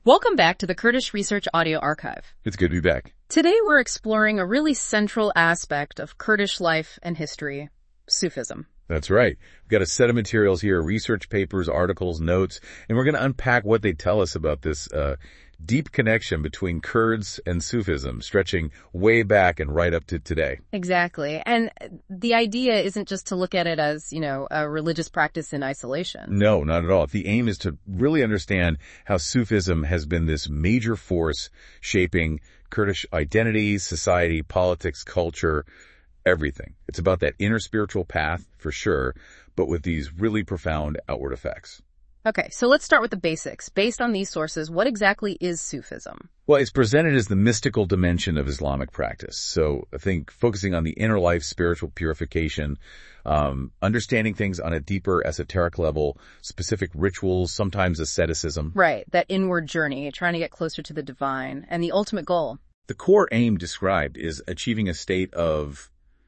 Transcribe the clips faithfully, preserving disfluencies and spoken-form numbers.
Welcome back to the Kurdish Research Audio Archive. It's good to be back. Today we're exploring a really central aspect of Kurdish life and history, Sufism. That's right. We've got a set of materials here, research papers, articles, notes, and we're going to unpack what they tell us about this uh, deep connection between Kurds and Sufism, stretching way back and right up to today. Exactly. And the idea isn't just to look at it as, you know, a religious practice in isolation. No, not at all. The aim is to really understand how Sufism has been this major force shaping Kurdish identity, society, politics, culture, everything. It's about that inner spiritual path, for sure, but with these really profound outward effects. Okay, so let's start with the basics. Based on these sources, what exactly is Sufism? Well, it's presented as the mystical dimension of Islamic practice. So I think focusing on the inner life, spiritual purification, um, understanding things on a deeper esoteric level, specific rituals, sometimes asceticism. Right, that inward journey, trying to get closer to the divine, and the ultimate goal. The core aim described is achieving a state of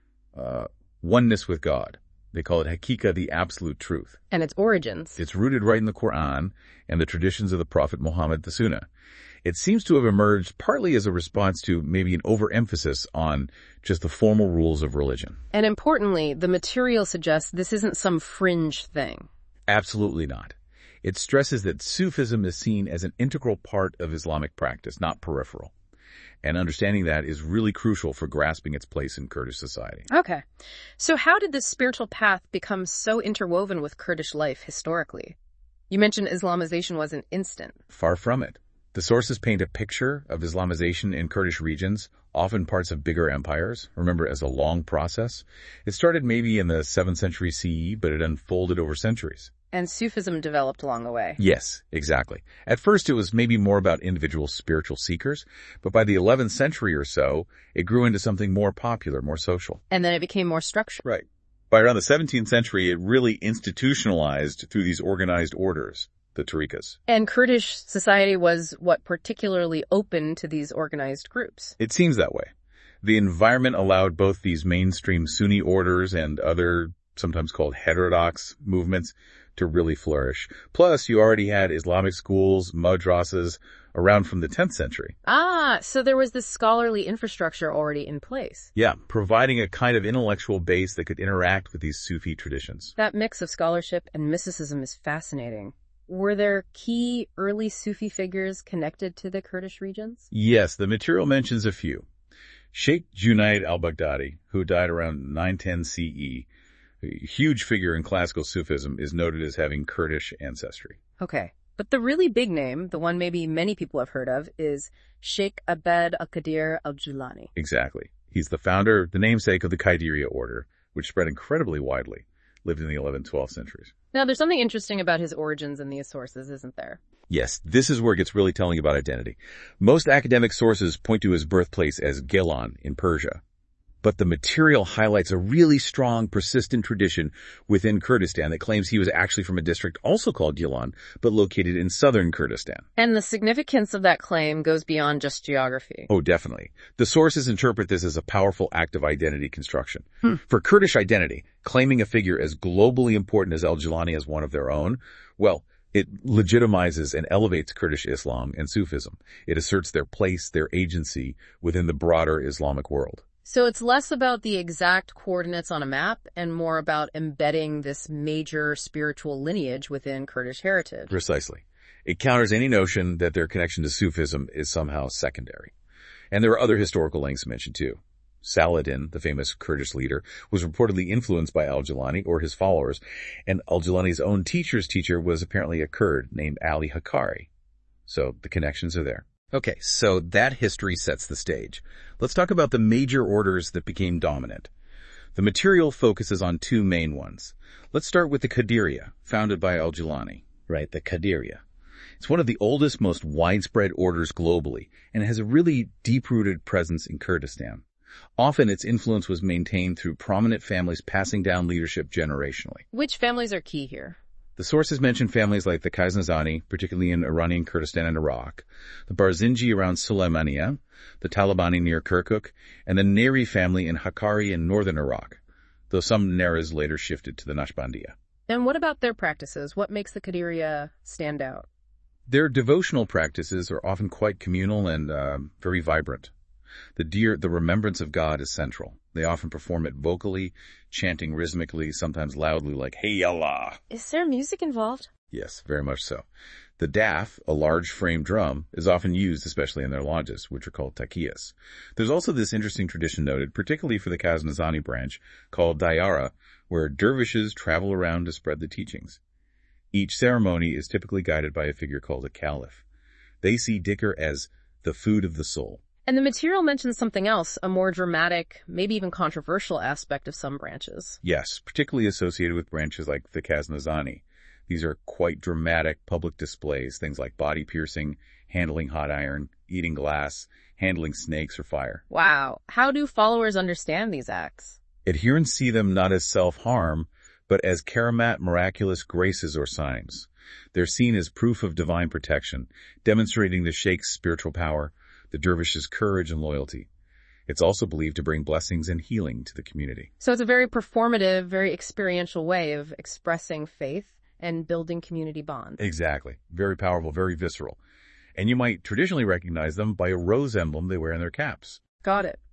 uh, oneness with God. They call it Hakika, the absolute truth. And its origins. It's rooted right in the Quran and the traditions of the Prophet Muhammad, the Sunnah. It seems to have emerged partly as a response to maybe an overemphasis on just the formal rules of religion. And importantly, the material suggests this isn't some fringe thing. Absolutely not. It stresses that Sufism is seen as an integral part of Islamic practice, not peripheral. And understanding that is really crucial for grasping its place in Kurdish society. Okay. So how did this spiritual path become so interwoven with Kurdish life historically? You mentioned Islamization wasn't instant. Far from it. The sources paint a picture of Islamization in Kurdish regions, often parts of bigger empires, remember, as a long process. It started maybe in the seventh century C E, but it unfolded over centuries. And Sufism developed along the way. Yes, exactly. At first it was maybe more about individual spiritual seekers, but by the eleventh century or so, it grew into something more popular, more social. And then it became more structured. Right. By around the seventeenth century, it really institutionalized through these organized orders, the tariqas. And Kurdish society was, what, particularly open to these organized groups? It seems that way. The environment allowed both these mainstream Sunni orders and other, sometimes called heterodox movements, to really flourish. Plus, you already had Islamic schools, madrasas, around from the tenth century. Ah, so there was this scholarly infrastructure already in place. Yeah, providing a kind of intellectual base that could interact with these Sufi traditions. That mix of scholarship and mysticism is fascinating. Were there key early Sufi figures connected to the Kurdish regions? Yes, the material mentions a few. Sheikh Junaid al-Baghdadi, who died around nine ten C E, a huge figure in classical Sufism, is noted as having Kurdish ancestry. Okay. But the really big name, the one maybe many people have heard of, is Sheikh Abd al-Qadir al-Jilani. Exactly. He's the founder, the namesake of the Qadiriyya order, which spread incredibly widely, lived in the eleventh, twelfth centuries. Now, there's something interesting about his origins in these sources, isn't there? Yes, this is where it gets really telling about identity. Most academic sources point to his birthplace as Gilan in Persia. But the material highlights a really strong, persistent tradition within Kurdistan that claims he was actually from a district also called Gilan, but located in southern Kurdistan. And the significance of that claim goes beyond just geography. Oh, definitely. The sources interpret this as a powerful act of identity construction. Hmm. For Kurdish identity, claiming a figure as globally important as al-Jilani as one of their own, well, it legitimizes and elevates Kurdish Islam and Sufism. It asserts their place, their agency within the broader Islamic world. So it's less about the exact coordinates on a map and more about embedding this major spiritual lineage within Kurdish heritage. Precisely. It counters any notion that their connection to Sufism is somehow secondary. And there are other historical links mentioned too. Saladin, the famous Kurdish leader, was reportedly influenced by al-Jilani or his followers, and al-Jilani's own teacher's teacher was apparently a Kurd named Ali Hakkari. So the connections are there. Okay, so that history sets the stage. Let's talk about the major orders that became dominant. The material focuses on two main ones. Let's start with the Qadiriyya, founded by al-Jilani. Right, the Qadiriyya. It's one of the oldest, most widespread orders globally, and it has a really deep-rooted presence in Kurdistan. Often its influence was maintained through prominent families passing down leadership generationally. Which families are key here? The sources mention families like the Khaznazani, particularly in Iranian Kurdistan and Iraq, the Barzinji around Sulaymaniyah, the Talabani near Kirkuk, and the Neri family in Hakkari in northern Iraq, though some Neras later shifted to the Naqshbandiyya. And what about their practices? What makes the Qadiriyya stand out? Their devotional practices are often quite communal and uh, very vibrant. The dear, the remembrance of God is central. They often perform it vocally, chanting rhythmically, sometimes loudly like, Hey Allah! Is there music involved? Yes, very much so. The daf, a large frame drum, is often used, especially in their lodges, which are called takiyas. There's also this interesting tradition noted, particularly for the Ghaznasani branch, called dayara, where dervishes travel around to spread the teachings. Each ceremony is typically guided by a figure called a caliph. They see dhikr as the food of the soul. And the material mentions something else, a more dramatic, maybe even controversial aspect of some branches. Yes, particularly associated with branches like the Ghaznasani. These are quite dramatic public displays, things like body piercing, handling hot iron, eating glass, handling snakes or fire. Wow. How do followers understand these acts? Adherents see them not as self-harm, but as karamat, miraculous graces or signs. They're seen as proof of divine protection, demonstrating the sheikh's spiritual power, the dervish's courage and loyalty. It's also believed to bring blessings and healing to the community. So it's a very performative, very experiential way of expressing faith and building community bonds. Exactly. Very powerful, very visceral. And you might traditionally recognize them by a rose emblem they wear in their caps. Got it.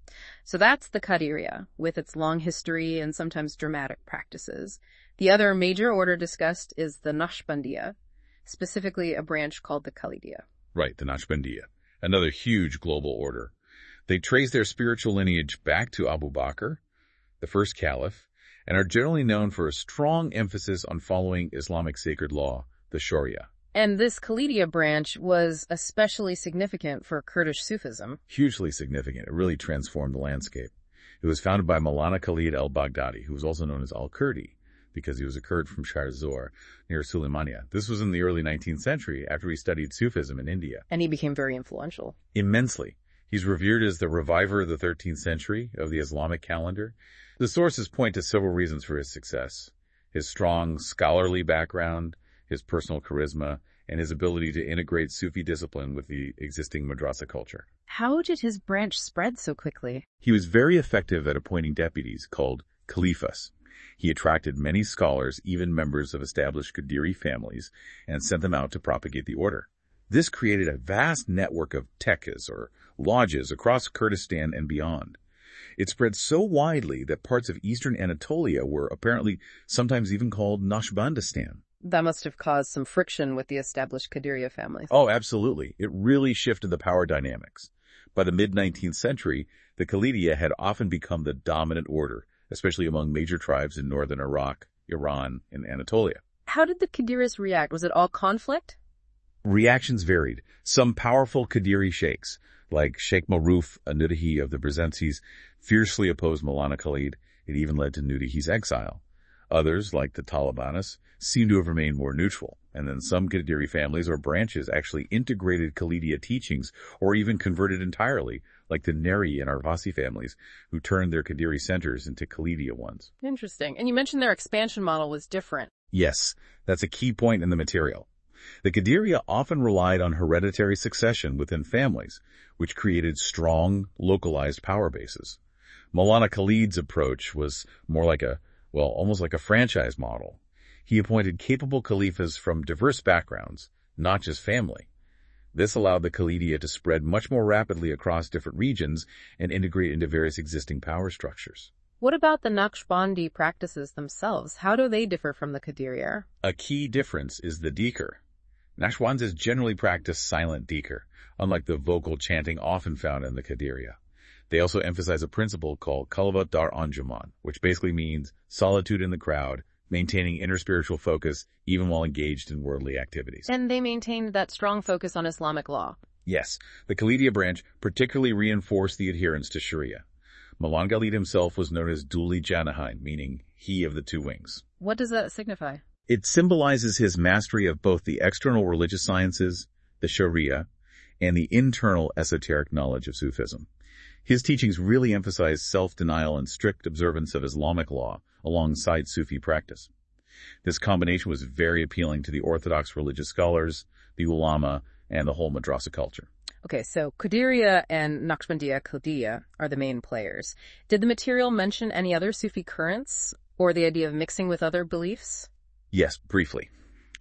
So that's the Qadiriya, with its long history and sometimes dramatic practices. The other major order discussed is the Naqshbandiya, specifically a branch called the Khalidiyya. Right, the Naqshbandiya. Another huge global order. They trace their spiritual lineage back to Abu Bakr, the first caliph, and are generally known for a strong emphasis on following Islamic sacred law, the Sharia. And this Khalidiyya branch was especially significant for Kurdish Sufism. Hugely significant. It really transformed the landscape. It was founded by Maulana Khalid al-Baghdadi, who was also known as al-Kurdi, because he was a Kurd from Shahr Zor, near Suleimania. This was in the early nineteenth century, after he studied Sufism in India. And he became very influential. Immensely. He's revered as the reviver of the thirteenth century of the Islamic calendar. The sources point to several reasons for his success. His strong scholarly background, his personal charisma, and his ability to integrate Sufi discipline with the existing madrasa culture. How did his branch spread so quickly? He was very effective at appointing deputies called khalifas. He attracted many scholars, even members of established Qadiri families, and sent them out to propagate the order. This created a vast network of tekkas, or lodges, across Kurdistan and beyond. It spread so widely that parts of eastern Anatolia were apparently sometimes even called Naqshbandistan. That must have caused some friction with the established Qadiriya families. Oh, absolutely. It really shifted the power dynamics. By the mid-nineteenth century, the Khalidiyya had often become the dominant order, especially among major tribes in northern Iraq, Iran, and Anatolia. How did the Qadiris react? Was it all conflict? Reactions varied. Some powerful Qadiri sheikhs, like Sheikh Maruf Nudahi of the Brzentzes, fiercely opposed Maulana Khalid. It even led to Nudahi's exile. Others, like the Talibanis, seem to have remained more neutral, and then some Qadiri families or branches actually integrated Khalidiyya teachings or even converted entirely, like the Neri and Arvasi families, who turned their Qadiri centers into Khalidiyya ones. Interesting. And you mentioned their expansion model was different. Yes, that's a key point in the material. The Qadiriya often relied on hereditary succession within families, which created strong, localized power bases. Maulana Khalid's approach was more like a, well, almost like a franchise model. He appointed capable caliphs from diverse backgrounds, not just family. This allowed the Khalidiyya to spread much more rapidly across different regions and integrate into various existing power structures. What about the Naqshbandi practices themselves? How do they differ from the Qadiriya? A key difference is the dhikr. Naqshbandis generally practice silent dhikr, unlike the vocal chanting often found in the Qadiriya. They also emphasize a principle called Khalwat dar Anjuman, which basically means solitude in the crowd, maintaining inner spiritual focus even while engaged in worldly activities. And they maintained that strong focus on Islamic law. Yes, the Khalidiyya branch particularly reinforced the adherence to Sharia. Maulana Khalid himself was known as Duli Janahin, meaning he of the two wings. What does that signify? It symbolizes his mastery of both the external religious sciences, the Sharia, and the internal esoteric knowledge of Sufism. His teachings really emphasize self-denial and strict observance of Islamic law alongside Sufi practice. This combination was very appealing to the orthodox religious scholars, the ulama, and the whole madrasa culture. Okay, so Qadiriya and Naqshbandiya Khalidiyya are the main players. Did the material mention any other Sufi currents or the idea of mixing with other beliefs? Yes, briefly.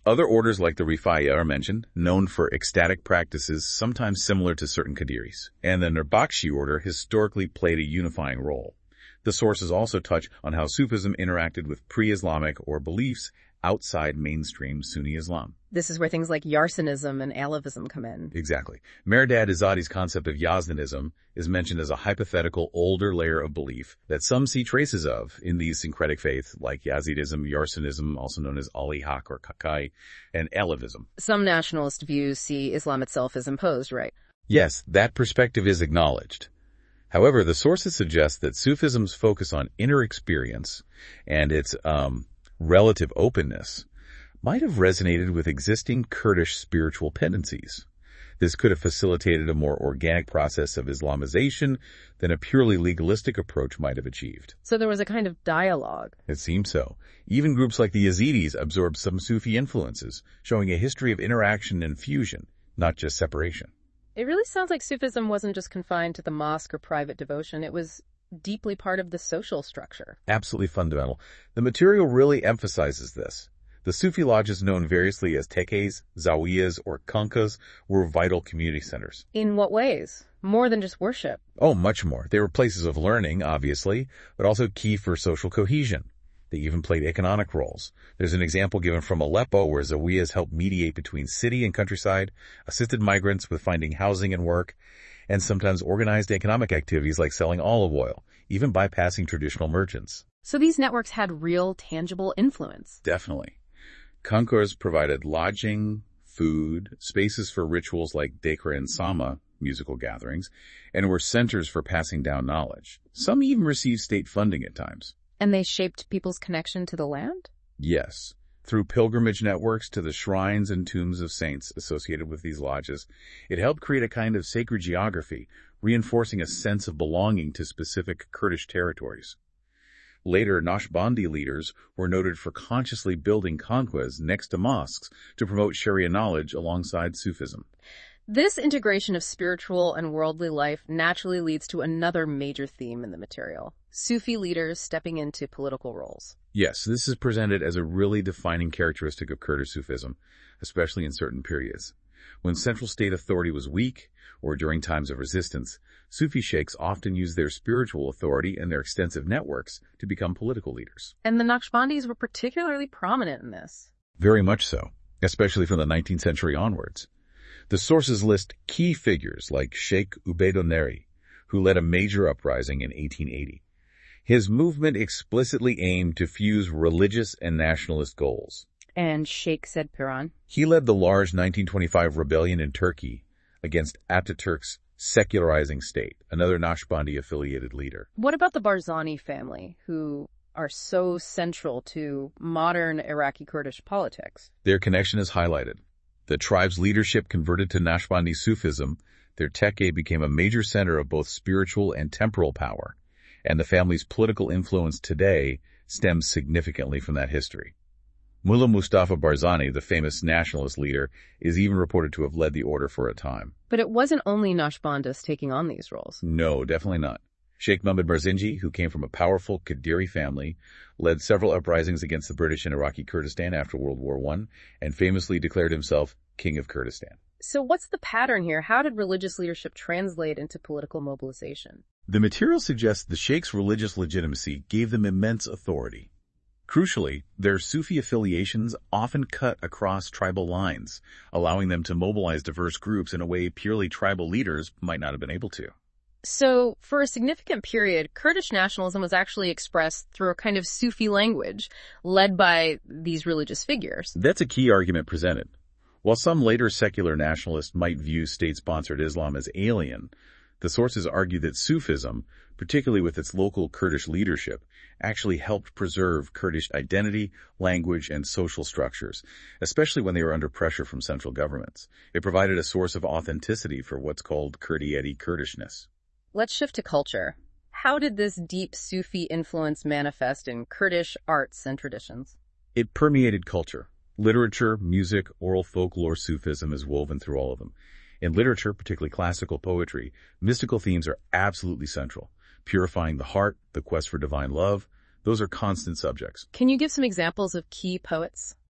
Other orders like the Rifaya are mentioned, known for ecstatic practices sometimes similar to certain Qadiris, and the Nurbakhshi order historically played a unifying role. The sources also touch on how Sufism interacted with pre-Islamic or beliefs outside mainstream Sunni Islam. This is where things like Yarsanism and Alevism come in. Exactly. Mehrdad Azadi's concept of Yazdanism is mentioned as a hypothetical older layer of belief that some see traces of in these syncretic faiths like Yazidism, Yarsanism, also known as Ali Haq or Kakai, and Alevism. Some nationalist views see Islam itself as imposed, right? Yes, that perspective is acknowledged. However, the sources suggest that Sufism's focus on inner experience and its um, relative openness might have resonated with existing Kurdish spiritual tendencies. This could have facilitated a more organic process of Islamization than a purely legalistic approach might have achieved. So there was a kind of dialogue. It seems so. Even groups like the Yazidis absorbed some Sufi influences, showing a history of interaction and fusion, not just separation. It really sounds like Sufism wasn't just confined to the mosque or private devotion. It was deeply part of the social structure. Absolutely fundamental. The material really emphasizes this. The Sufi lodges, known variously as tekkes, zawiyas, or khanqahs, were vital community centers. In what ways? More than just worship. Oh, much more. They were places of learning, obviously, but also key for social cohesion. They even played economic roles. There's an example given from Aleppo where zawiyas helped mediate between city and countryside, assisted migrants with finding housing and work, and sometimes organized economic activities like selling olive oil, even bypassing traditional merchants. So these networks had real, tangible influence. Definitely. Khanqahs provided lodging, food, spaces for rituals like Dekra and Sama, musical gatherings, and were centers for passing down knowledge. Some even received state funding at times. And they shaped people's connection to the land? Yes. Through pilgrimage networks to the shrines and tombs of saints associated with these lodges, it helped create a kind of sacred geography, reinforcing a sense of belonging to specific Kurdish territories. Later, Naqshbandi leaders were noted for consciously building khanqahs next to mosques to promote Sharia knowledge alongside Sufism. This integration of spiritual and worldly life naturally leads to another major theme in the material: Sufi leaders stepping into political roles. Yes, this is presented as a really defining characteristic of Kurdish Sufism, especially in certain periods. When central state authority was weak, or during times of resistance, Sufi sheikhs often used their spiritual authority and their extensive networks to become political leaders. And the Naqshbandis were particularly prominent in this. Very much so, especially from the nineteenth century onwards. The sources list key figures like Sheikh Ubaydonneri, who led a major uprising in eighteen eighty. His movement explicitly aimed to fuse religious and nationalist goals. And Sheikh Said Piran? He led the large nineteen twenty-five rebellion in Turkey against Ataturk's secularizing state, another Naqshbandi-affiliated leader. What about the Barzani family, who are so central to modern Iraqi Kurdish politics? Their connection is highlighted. The tribe's leadership converted to Naqshbandi Sufism. Their tekke became a major center of both spiritual and temporal power, and the family's political influence today stems significantly from that history. Mullah Mustafa Barzani, the famous nationalist leader, is even reported to have led the order for a time. But it wasn't only Naqshbandis taking on these roles. No, definitely not. Sheikh Muhammad Barzinji, who came from a powerful Qadiri family, led several uprisings against the British in Iraqi Kurdistan after World War One, and famously declared himself King of Kurdistan. So what's the pattern here? How did religious leadership translate into political mobilization? The material suggests the sheikh's religious legitimacy gave them immense authority. Crucially, their Sufi affiliations often cut across tribal lines, allowing them to mobilize diverse groups in a way purely tribal leaders might not have been able to. So, for a significant period, Kurdish nationalism was actually expressed through a kind of Sufi language, led by these religious figures. That's a key argument presented. While some later secular nationalists might view state-sponsored Islam as alien, the sources argue that Sufism, particularly with its local Kurdish leadership, actually helped preserve Kurdish identity, language, and social structures, especially when they were under pressure from central governments. It provided a source of authenticity for what's called Kurdiyeti Kurdishness. Let's shift to culture. How did this deep Sufi influence manifest in Kurdish arts and traditions? It permeated culture. Literature, music, oral folklore, Sufism is woven through all of them. In literature, particularly classical poetry, mystical themes are absolutely central. Purifying the heart, the quest for divine love, those are constant subjects. Can you give some examples of key poets?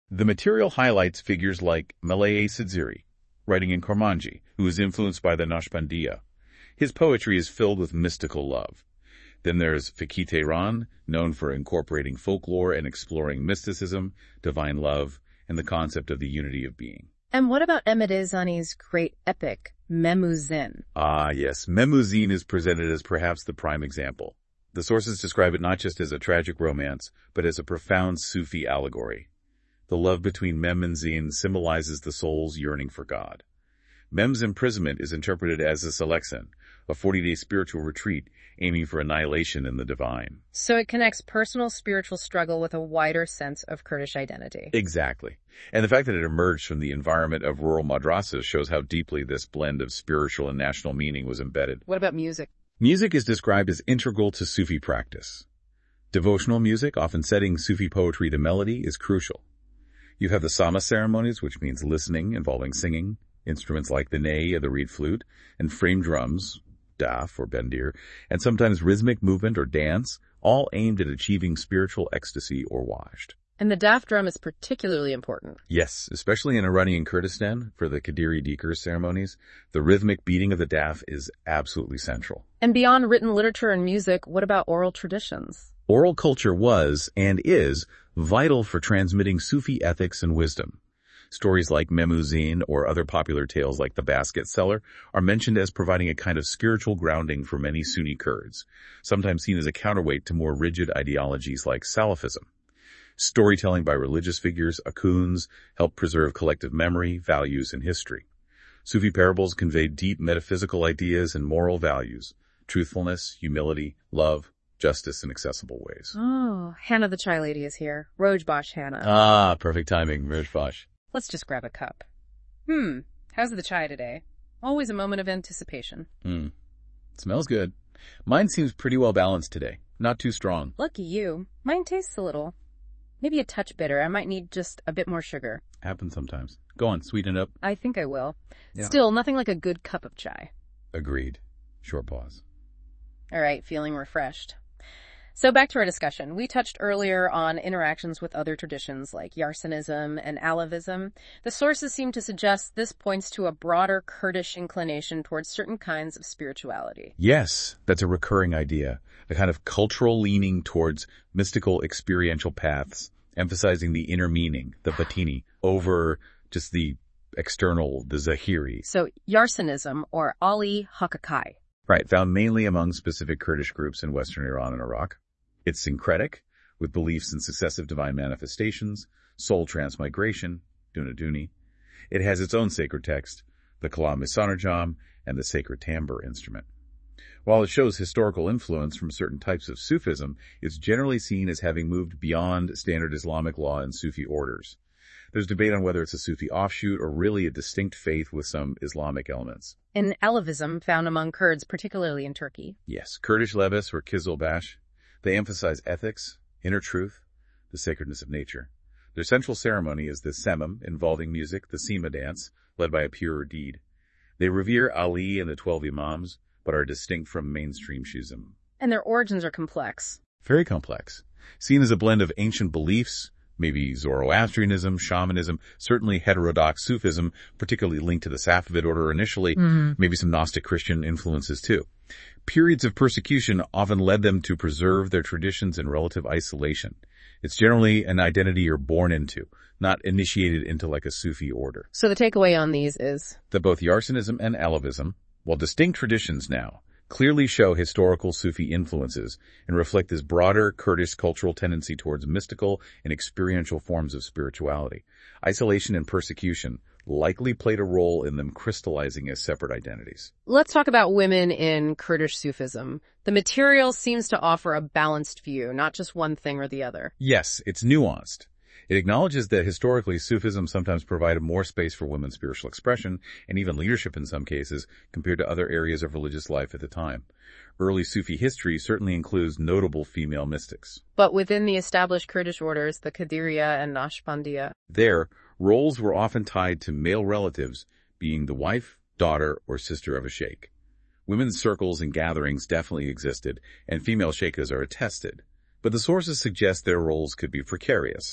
The material highlights figures like Malay Sadziri, writing in Kurmanji, who is influenced by the Naqshbandiya. His poetry is filled with mystical love. Then there's Fakih Tehran, known for incorporating folklore and exploring mysticism, divine love, and the concept of the unity of being. And what about Ahmadezani's great epic, Memuzin? Ah, yes. Memuzin is presented as perhaps the prime example. The sources describe it not just as a tragic romance, but as a profound Sufi allegory. The love between Mem and Zin symbolizes the soul's yearning for God. Mem's imprisonment is interpreted as a selection, a forty-day spiritual retreat aiming for annihilation in the divine. So it connects personal spiritual struggle with a wider sense of Kurdish identity. Exactly. And the fact that it emerged from the environment of rural madrasas shows how deeply this blend of spiritual and national meaning was embedded. What about music? Music is described as integral to Sufi practice. Devotional music, often setting Sufi poetry to melody, is crucial. You have the Sama ceremonies, which means listening, involving singing, instruments like the ney or the reed flute, and frame drums, daf or bendir, and sometimes rhythmic movement or dance, all aimed at achieving spiritual ecstasy or washt. And the daf drum is particularly important. Yes, especially in Iranian Kurdistan, for the Qadiri Dikr ceremonies, the rhythmic beating of the daf is absolutely central. And beyond written literature and music, what about oral traditions? Oral culture was, and is, vital for transmitting Sufi ethics and wisdom. Stories like Memuzin or other popular tales like The Basket Seller are mentioned as providing a kind of spiritual grounding for many Sunni Kurds, sometimes seen as a counterweight to more rigid ideologies like Salafism. Storytelling by religious figures, akuns, help preserve collective memory, values, and history. Sufi parables convey deep metaphysical ideas and moral values, truthfulness, humility, love, justice in accessible ways. Oh, Hannah the Chai Lady is here. Rojbash Hannah. Ah, perfect timing, Rojbash. Let's just grab a cup. Hmm, how's the chai today? Always a moment of anticipation. Hmm, smells good. Mine seems pretty well balanced today. Not too strong. Lucky you. Mine tastes a little. Maybe a touch bitter. I might need just a bit more sugar. Happens sometimes. Go on, sweeten it up. I think I will. Yeah. Still, nothing like a good cup of chai. Agreed. Short pause. All right, feeling refreshed. So back to our discussion. We touched earlier on interactions with other traditions like Yarsanism and Alevism. The sources seem to suggest this points to a broader Kurdish inclination towards certain kinds of spirituality. Yes, that's a recurring idea. A kind of cultural leaning towards mystical experiential paths, emphasizing the inner meaning, the batini, over just the external, the zahiri. So Yarsanism, or Ali Hakakai. Right, found mainly among specific Kurdish groups in western Iran and Iraq. It's syncretic, with beliefs in successive divine manifestations, soul transmigration, Dunaduni. It has its own sacred text, the Kalam Misanarjam, and the sacred tambour instrument. While it shows historical influence from certain types of Sufism, it's generally seen as having moved beyond standard Islamic law and Sufi orders. There's debate on whether it's a Sufi offshoot or really a distinct faith with some Islamic elements. And Alevism, found among Kurds, particularly in Turkey. Yes, Kurdish Levis or Kizilbash. They emphasize ethics, inner truth, the sacredness of nature. Their central ceremony is the Semem, involving music, the Sima dance, led by a purer deed. They revere Ali and the twelve Imams, but are distinct from mainstream Shizm. And their origins are complex. Very complex. Seen as a blend of ancient beliefs, maybe Zoroastrianism, shamanism, certainly heterodox Sufism, particularly linked to the Safavid order initially, mm-hmm. maybe some Gnostic Christian influences too. Periods of persecution often led them to preserve their traditions in relative isolation. It's generally an identity you're born into, not initiated into like a Sufi order. So the takeaway on these is that both Yarsanism and Alevism, while distinct traditions now, clearly show historical Sufi influences and reflect this broader Kurdish cultural tendency towards mystical and experiential forms of spirituality. Isolation and persecution likely played a role in them crystallizing as separate identities. Let's talk about women in Kurdish Sufism. The material seems to offer a balanced view, not just one thing or the other. Yes, it's nuanced. It acknowledges that historically Sufism sometimes provided more space for women's spiritual expression and even leadership in some cases compared to other areas of religious life at the time. Early Sufi history certainly includes notable female mystics. But within the established Kurdish orders, the Qadiriya and Naqshbandiya, there, roles were often tied to male relatives, being the wife, daughter, or sister of a sheikh. Women's circles and gatherings definitely existed, and female sheikhs are attested, but the sources suggest their roles could be precarious.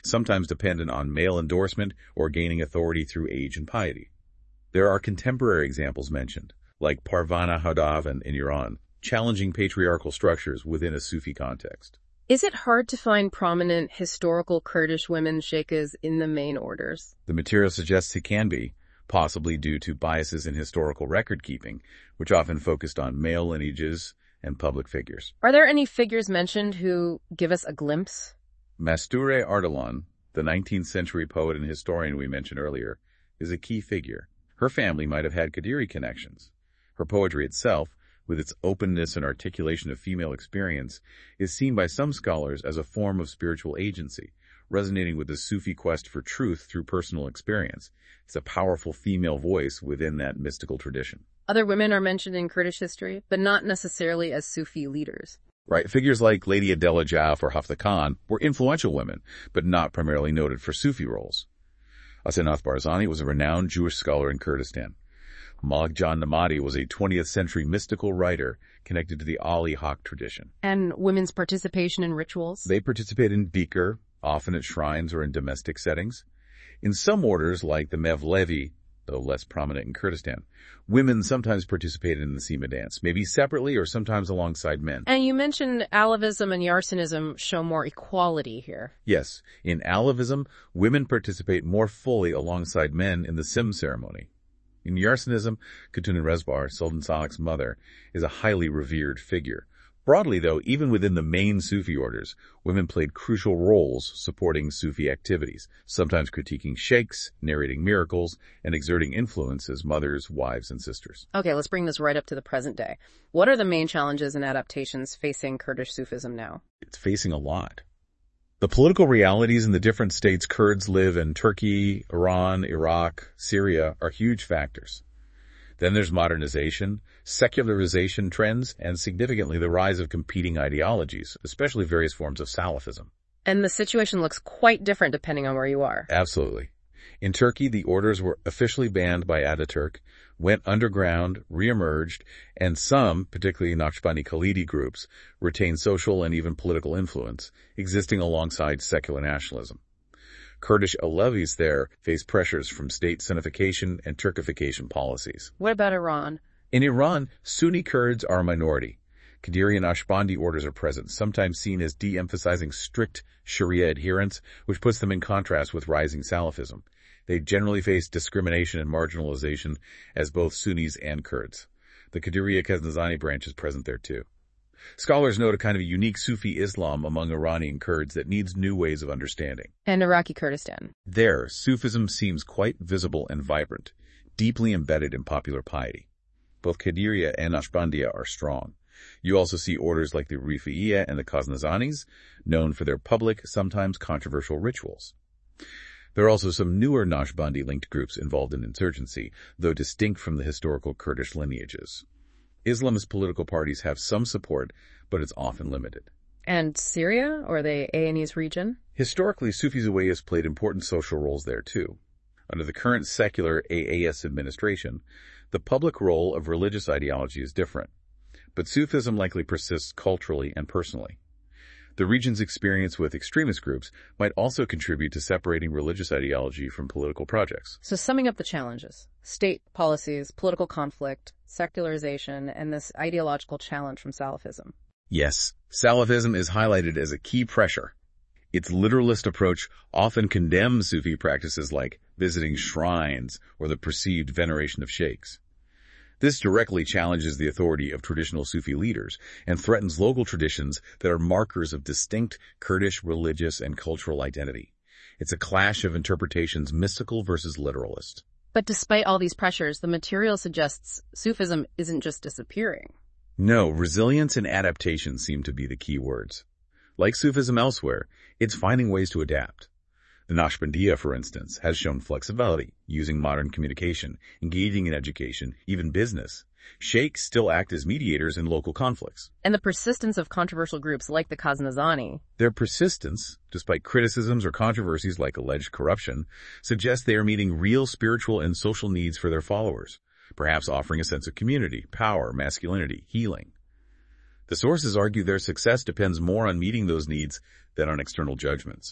sometimes dependent on male endorsement or gaining authority through age and piety. There are contemporary examples mentioned, like Parvana Hadavan in Iran, challenging patriarchal structures within a Sufi context. Is it hard to find prominent historical Kurdish women sheikhs in the main orders? The material suggests it can be, possibly due to biases in historical record-keeping, which often focused on male lineages and public figures. Are there any figures mentioned who give us a glimpse? Masture Ardalan, the nineteenth century poet and historian we mentioned earlier, is a key figure. Her family might have had Qadiri connections. Her poetry itself, with its openness and articulation of female experience, is seen by some scholars as a form of spiritual agency, resonating with the Sufi quest for truth through personal experience. It's a powerful female voice within that mystical tradition. Other women are mentioned in Kurdish history, but not necessarily as Sufi leaders. Right. Figures like Lady Adela Jaff or Hafsa Khan were influential women, but not primarily noted for Sufi roles. Asenath Barzani was a renowned Jewish scholar in Kurdistan. Malik Jan Namadi was a twentieth century mystical writer connected to the Ali Haq tradition. And women's participation in rituals? They participate in bikr, often at shrines or in domestic settings. In some orders, like the Mevlevi, though less prominent in Kurdistan, women sometimes participated in the Sema dance, maybe separately or sometimes alongside men. And you mentioned Alevism and Yarsanism show more equality here. Yes, in Alevism, women participate more fully alongside men in the Sim ceremony. In Yarsanism, Khatunin Rezbar, Sultan Salih's mother, is a highly revered figure. Broadly, though, even within the main Sufi orders, women played crucial roles supporting Sufi activities, sometimes critiquing sheikhs, narrating miracles, and exerting influence as mothers, wives, and sisters. Okay, let's bring this right up to the present day. What are the main challenges and adaptations facing Kurdish Sufism now? It's facing a lot. The political realities in the different states Kurds live in, Turkey, Iran, Iraq, Syria, are huge factors. Then there's modernization, secularization trends, and significantly the rise of competing ideologies, especially various forms of Salafism. And the situation looks quite different depending on where you are. Absolutely. In Turkey, the orders were officially banned by Ataturk, went underground, re-emerged, and some, particularly Naqshbandi Khalidi groups, retained social and even political influence, existing alongside secular nationalism. Kurdish Alevis there face pressures from state Sunnification and Turkification policies. What about Iran? In Iran, Sunni Kurds are a minority. Qadiri and Ashbandi orders are present, sometimes seen as de-emphasizing strict Sharia adherence, which puts them in contrast with rising Salafism. They generally face discrimination and marginalization as both Sunnis and Kurds. The Qadiriya Ghaznasani branch is present there too. Scholars note a kind of unique Sufi Islam among Iranian Kurds that needs new ways of understanding. And Iraqi Kurdistan. There, Sufism seems quite visible and vibrant, deeply embedded in popular piety. Both Qadiriya and Naqshbandiya are strong. You also see orders like the Rifaiya and the Ghaznasanis, known for their public, sometimes controversial rituals. There are also some newer Naqshbandi-linked groups involved in insurgency, though distinct from the historical Kurdish lineages. Islamist political parties have some support, but it's often limited. And Syria, or the A N E's region? Historically, Sufi Zawiyas played important social roles there too. Under the current secular A A S administration, the public role of religious ideology is different, but Sufism likely persists culturally and personally. The region's experience with extremist groups might also contribute to separating religious ideology from political projects. So summing up the challenges: state policies, political conflict, secularization, and this ideological challenge from Salafism. Yes, Salafism is highlighted as a key pressure. Its literalist approach often condemns Sufi practices like visiting shrines or the perceived veneration of sheikhs. This directly challenges the authority of traditional Sufi leaders and threatens local traditions that are markers of distinct Kurdish religious and cultural identity. It's a clash of interpretations, mystical versus literalist. But despite all these pressures, the material suggests Sufism isn't just disappearing. No, resilience and adaptation seem to be the key words. Like Sufism elsewhere, it's finding ways to adapt. The Naqshbandiya, for instance, has shown flexibility, using modern communication, engaging in education, even business. Sheikhs still act as mediators in local conflicts. And the persistence of controversial groups like the Ghaznasani. Their persistence, despite criticisms or controversies like alleged corruption, suggests they are meeting real spiritual and social needs for their followers, perhaps offering a sense of community, power, masculinity, healing. The sources argue their success depends more on meeting those needs than on external judgments.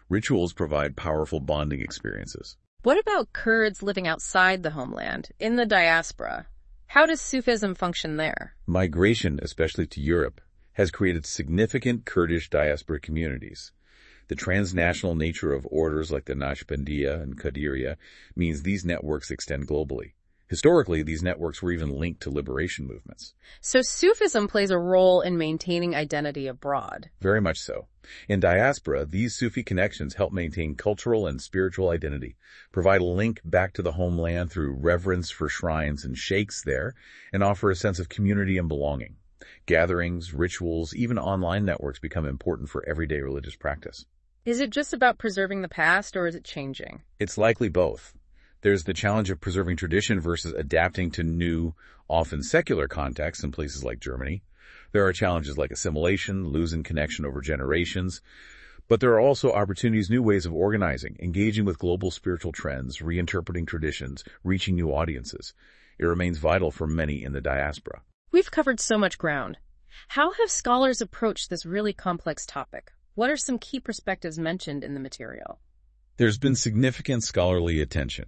Rituals provide powerful bonding experiences. What about Kurds living outside the homeland, in the diaspora? How does Sufism function there? Migration, especially to Europe, has created significant Kurdish diaspora communities. The transnational nature of orders like the Naqshbandiya and Qadiriya means these networks extend globally. Historically, these networks were even linked to liberation movements. So Sufism plays a role in maintaining identity abroad. Very much so. In diaspora, these Sufi connections help maintain cultural and spiritual identity, provide a link back to the homeland through reverence for shrines and sheikhs there, and offer a sense of community and belonging. Gatherings, rituals, even online networks become important for everyday religious practice. Is it just about preserving the past, or is it changing? It's likely both. There's the challenge of preserving tradition versus adapting to new, often secular contexts in places like Germany. There are challenges like assimilation, losing connection over generations. But there are also opportunities, new ways of organizing, engaging with global spiritual trends, reinterpreting traditions, reaching new audiences. It remains vital for many in the diaspora. We've covered so much ground. How have scholars approached this really complex topic? What are some key perspectives mentioned in the material? There's been significant scholarly attention.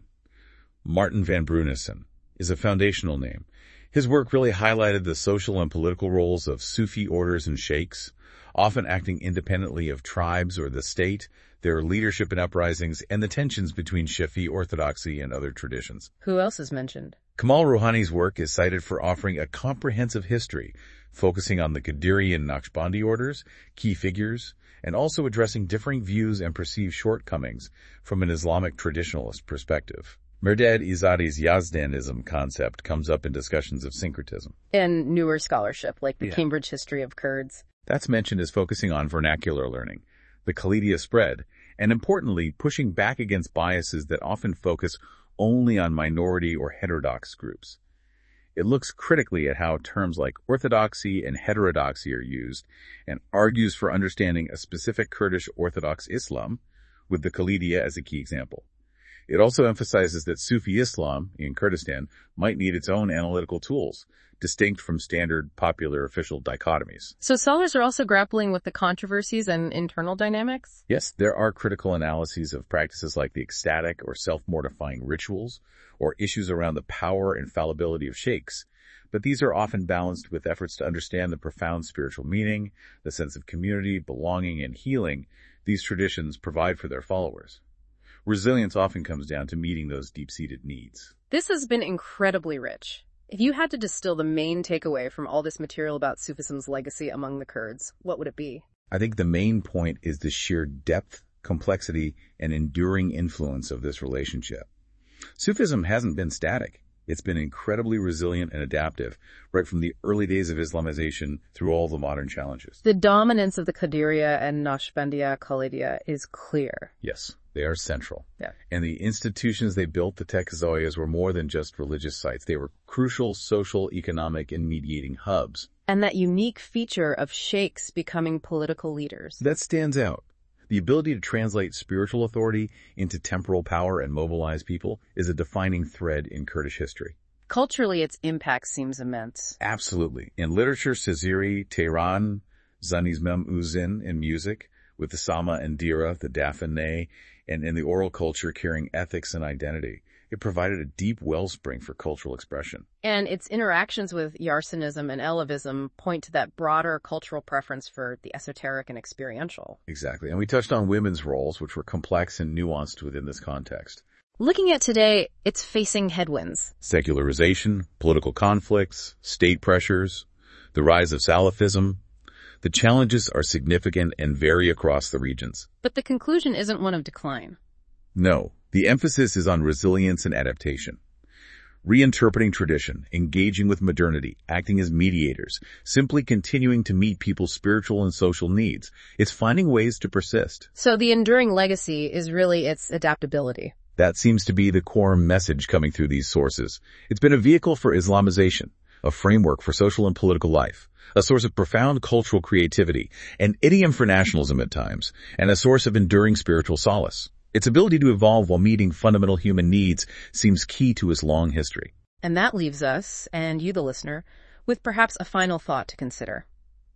Martin van Brunissen is a foundational name. His work really highlighted the social and political roles of Sufi orders and sheikhs, often acting independently of tribes or the state, their leadership in uprisings, and the tensions between Shafi'i orthodoxy and other traditions. Who else is mentioned? Kamal Rouhani's work is cited for offering a comprehensive history, focusing on the Qadiri and Naqshbandi orders, key figures, and also addressing differing views and perceived shortcomings from an Islamic traditionalist perspective. Mehrdad Izadi's Yazdanism concept comes up in discussions of syncretism. And newer scholarship, like the Yeah. Cambridge History of Kurds. That's mentioned as focusing on vernacular learning, the Khalidiyya spread, and importantly, pushing back against biases that often focus only on minority or heterodox groups. It looks critically at how terms like orthodoxy and heterodoxy are used and argues for understanding a specific Kurdish Orthodox Islam, with the Khalidiyya as a key example. It also emphasizes that Sufi Islam in Kurdistan might need its own analytical tools, distinct from standard popular official dichotomies. So scholars are also grappling with the controversies and internal dynamics? Yes, there are critical analyses of practices like the ecstatic or self-mortifying rituals, or issues around the power and fallibility of sheikhs, but these are often balanced with efforts to understand the profound spiritual meaning, the sense of community, belonging, and healing these traditions provide for their followers. Resilience often comes down to meeting those deep-seated needs. This has been incredibly rich. If you had to distill the main takeaway from all this material about Sufism's legacy among the Kurds, what would it be? I think the main point is the sheer depth, complexity, and enduring influence of this relationship. Sufism hasn't been static. It's been incredibly resilient and adaptive, right from the early days of Islamization through all the modern challenges. The dominance of the Qadiriya and Naqshbandiya Khalidiyya is clear. Yes, they are central. Yeah. And the institutions they built, the tech zawiyas, were more than just religious sites. They were crucial social, economic, and mediating hubs. And that unique feature of sheikhs becoming political leaders. That stands out. The ability to translate spiritual authority into temporal power and mobilize people is a defining thread in Kurdish history. Culturally, its impact seems immense. Absolutely. In literature, Saziri, Tehran, Zanizmem Uzin in music, with the Sama and Dira, the Dafane, and in the oral culture carrying ethics and identity. It provided a deep wellspring for cultural expression. And its interactions with Yarsanism and Alevism point to that broader cultural preference for the esoteric and experiential. Exactly. And we touched on women's roles, which were complex and nuanced within this context. Looking at today, it's facing headwinds. Secularization, political conflicts, state pressures, the rise of Salafism. The challenges are significant and vary across the regions. But the conclusion isn't one of decline. No, the emphasis is on resilience and adaptation. Reinterpreting tradition, engaging with modernity, acting as mediators, simply continuing to meet people's spiritual and social needs. It's finding ways to persist. So the enduring legacy is really its adaptability. That seems to be the core message coming through these sources. It's been a vehicle for Islamization, a framework for social and political life, a source of profound cultural creativity, an idiom for nationalism at times, and a source of enduring spiritual solace. Its ability to evolve while meeting fundamental human needs seems key to its long history. And that leaves us, and you the listener, with perhaps a final thought to consider.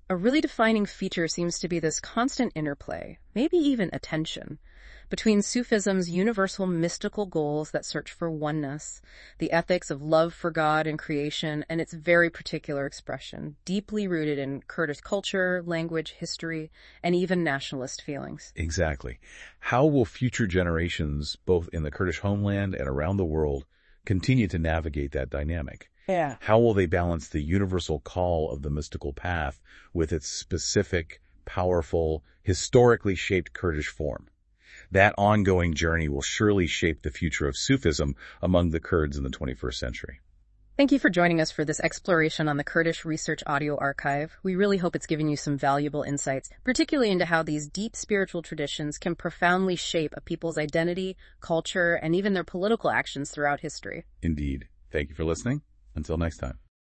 A really defining feature seems to be this constant interplay, maybe even a tension, between Sufism's universal mystical goals that search for oneness, the ethics of love for God and creation, and its very particular expression, deeply rooted in Kurdish culture, language, history, and even nationalist feelings. Exactly. How will future generations, both in the Kurdish homeland and around the world, continue to navigate that dynamic? Yeah. How will they balance the universal call of the mystical path with its specific, powerful, historically shaped Kurdish form? That ongoing journey will surely shape the future of Sufism among the Kurds in the twenty-first century. Thank you for joining us for this exploration on the Kurdish Research Audio Archive. We really hope it's given you some valuable insights, particularly into how these deep spiritual traditions can profoundly shape a people's identity, culture, and even their political actions throughout history. Indeed. Thank you for listening. Until next time.